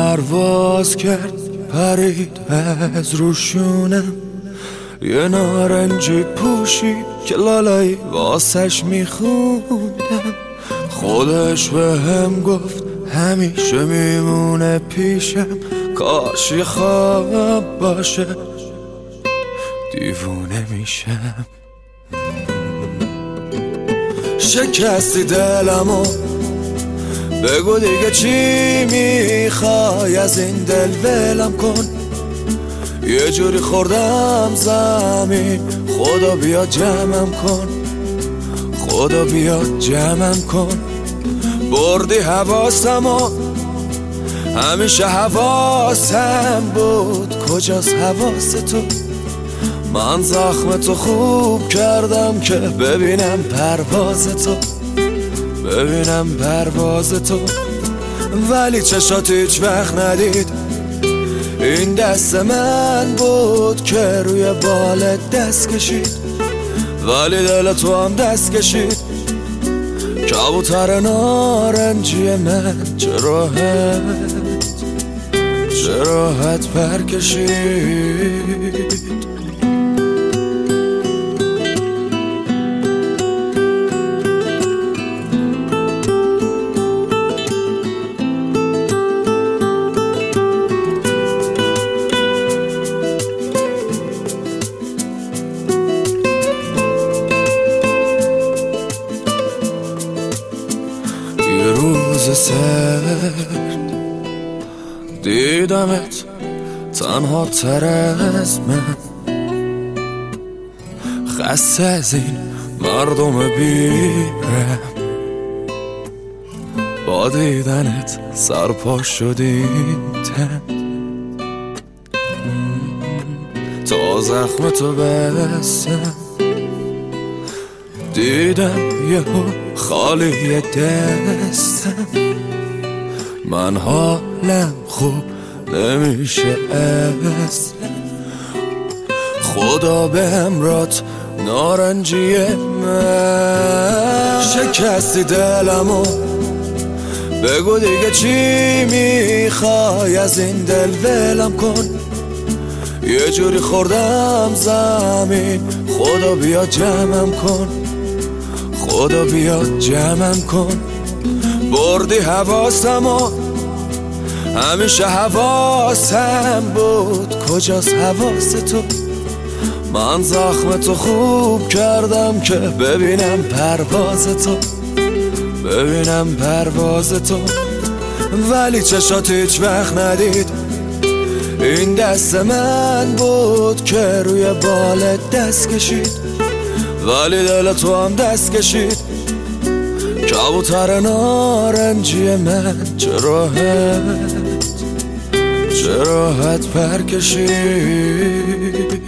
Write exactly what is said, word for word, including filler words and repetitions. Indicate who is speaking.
Speaker 1: پرواز کرد پرید از روشونم، یه نارنجی پوشی که لالایی واسش میخوندم. خودش به هم گفت همیشه میمونه پیشم، کاش یه خواب باشه دیوونه میشم. شکستی دلمو بگو دیگه چی میخوای از این دل ولم کن. یه جوری خوردم زمین، خدا بیا جمعم کن، خدا بیا جمعم کن. بردی حواسمو، همیشه حواسم بود، کجاست حواس تو؟ من زخم تو خوب کردم که ببینم پرواز تو، ببینم پرواز تو. ولی چشات هیچ وقت ندید این دست من بود که روی بالت دست کشید، ولی دل تو هم دست کشید. کبوتر نارنجی من چه راحت، چه راحت پر کشید. یه روز سرد دیدمت تنها تر از من، خسته از این مردم بیرم، با دیدنت سرپا شدیم تن. تا زخم تو بستم دیدم یهو خالی دستم، من حالم خوب نمیشه اصلا. خدا به همرات نارنجی من. شکستی دلمو بگو دیگه چی میخوای از این دل ولم کن. یه جوری خوردم زمین، خدا بیا جمعم کن، خدا بیا جمعم کن. بردی حواسمو، همیشه حواسم بود، کجاست حواس تو؟ من زخم تو خوب کردم که ببینم پرواز تو، ببینم پرواز تو. ولی چشات هیچ وقت ندید این دست من بود که روی بالت دست کشید، ولی دل تو هم دست کشید. کبوتر نارنجی من چه راحت، چه راحت پر کشید.